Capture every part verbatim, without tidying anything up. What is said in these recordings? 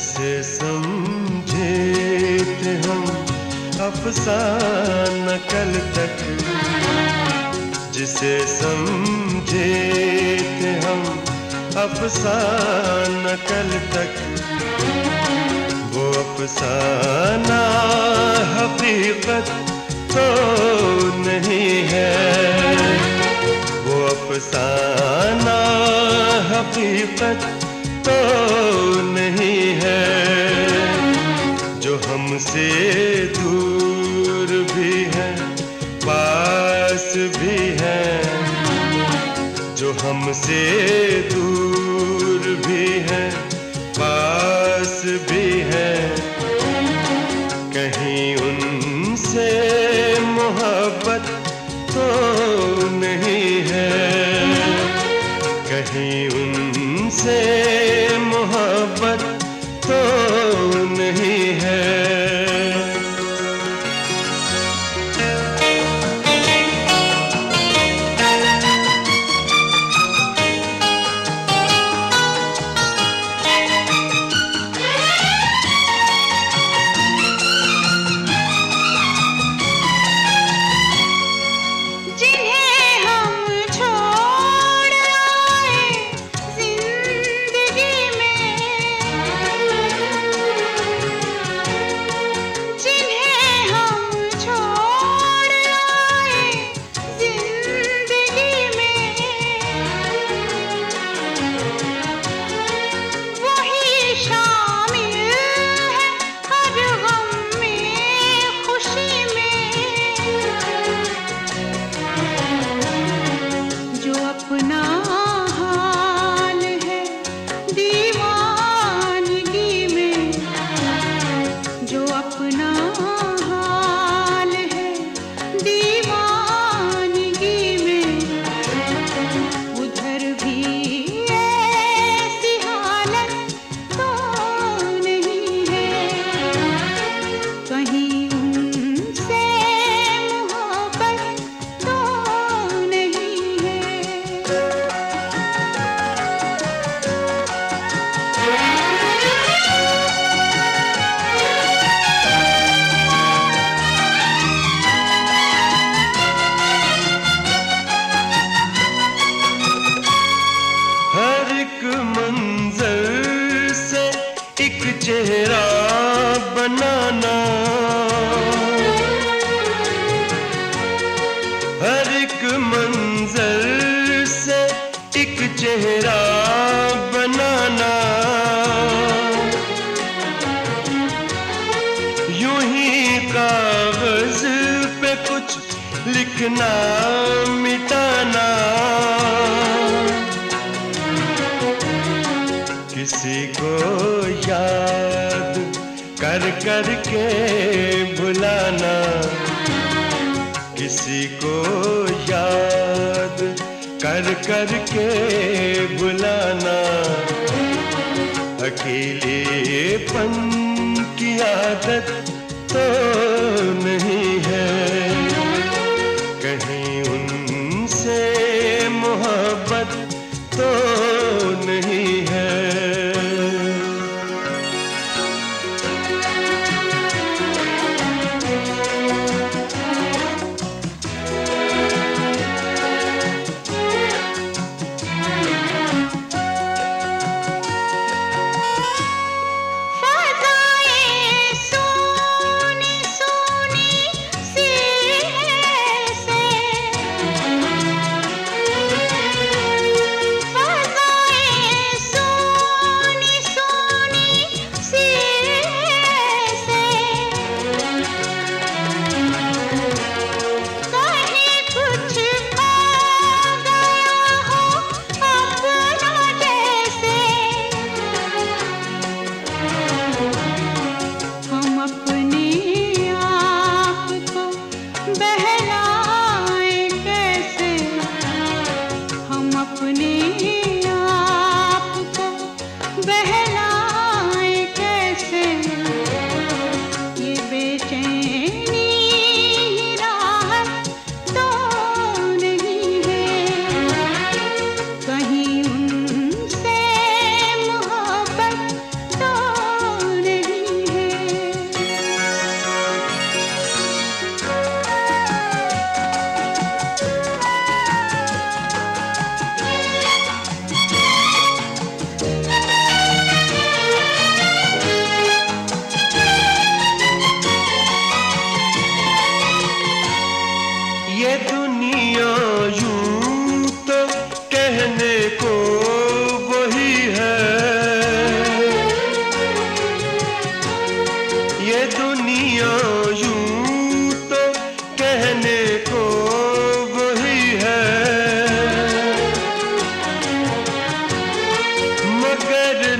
जिसे समझे थे हम अफसाना कल तक, जिसे समझे थे हम अफसाना कल तक, वो अफसाना हकीकत तो नहीं है। वो अफसाना हकीकत तो नहीं है। जो हमसे दूर भी है पास भी है, जो हमसे दूर भी है पास भी है, कहीं उनसे मोहब्बत तो नहीं है, कहीं उनसे मोहब्बत तो नहीं है। चेहरा बनाना, हर एक मंजर से एक चेहरा बनाना, यूं ही कागज पे कुछ लिखना मिटाना, किसी को याद कर कर के भुलाना, किसी को याद कर कर के भुलाना, अकेलेपन की आदत तो नहीं है, कहीं उनसे मोहब्बत तो नहीं है। फ़ज़ाएं सोनी सोनी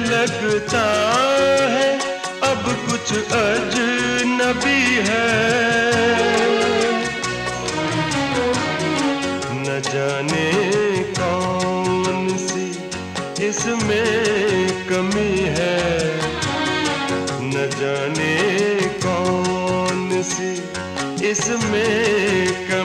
लगता है अब कुछ अजनबी है। न जाने कौन सी इसमें कमी है, न जाने कौन सी इसमें कमी